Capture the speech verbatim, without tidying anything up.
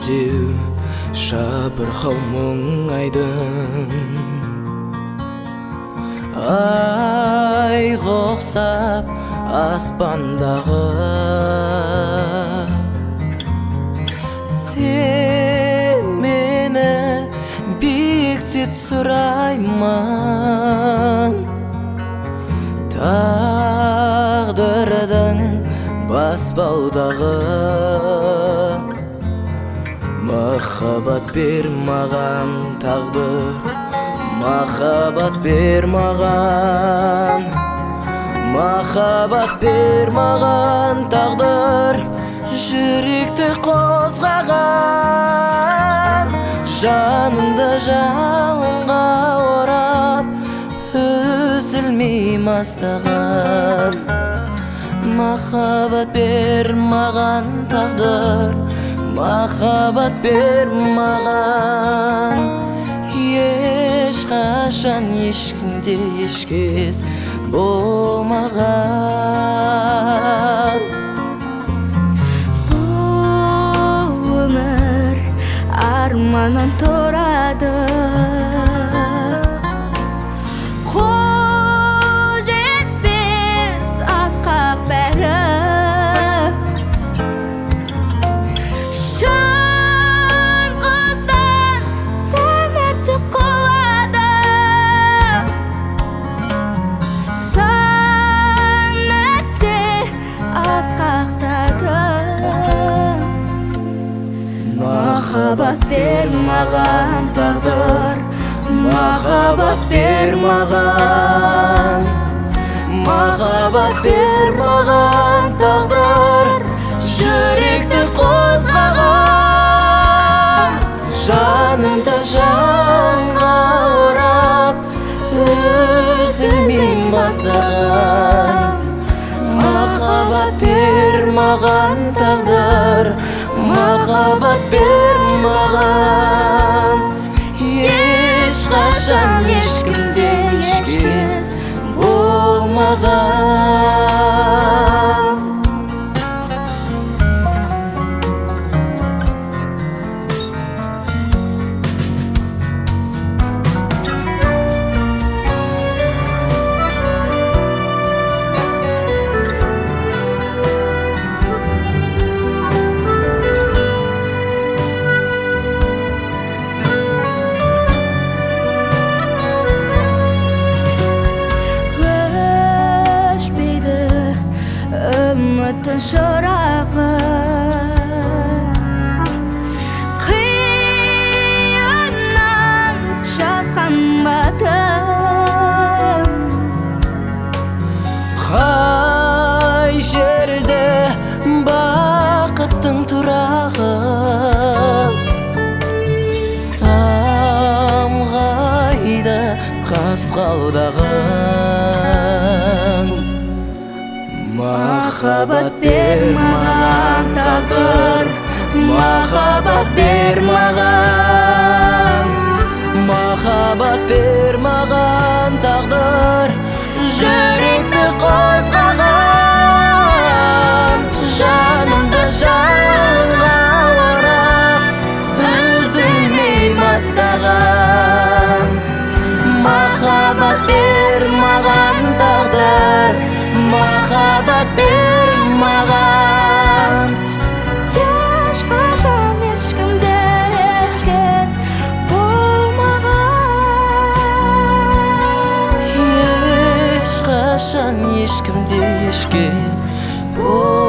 жүдеу жабырқау мұңайдың ай қоқсап аспандағы сен мені биікте сұраймын тағдырдың баспалдағы махаббат бер маған тағдыр махаббат бер маған махаббат бер маған тағдыр жүректі қозғаған жанымды жалынға орап үзілмей маздаған махаббат бер маған тағдыр махаббат бер маған ешқашан ешкімде ешкез болмаған бұл өмір арманнан тұрады қол жетпес асқақ бәрі махаббат бер маған тағдыр махаббат бер маған махаббат бер маған тағдыр жүректі қозғаған жанымды жанға орап үзілмей маздаған махаббат бер маған тағдыр махаббат бер маған ешқашан ешкімде ешкез болмаған үміттің шырағы қиыннан жазған батым қай жерде бақыттың тұрағы самғайды қасқалдағың махаббат бер маған тағдыр махаббат бер маған махаббат бер маған тағдыр жүректі қозғаған жанымды жанға орап үзілмей маздаған махаббат бер маған тағдыр махаббат бер маған ешқашан ешкімде ешкез болмаған ешқашан ешкімде ешкез болмаған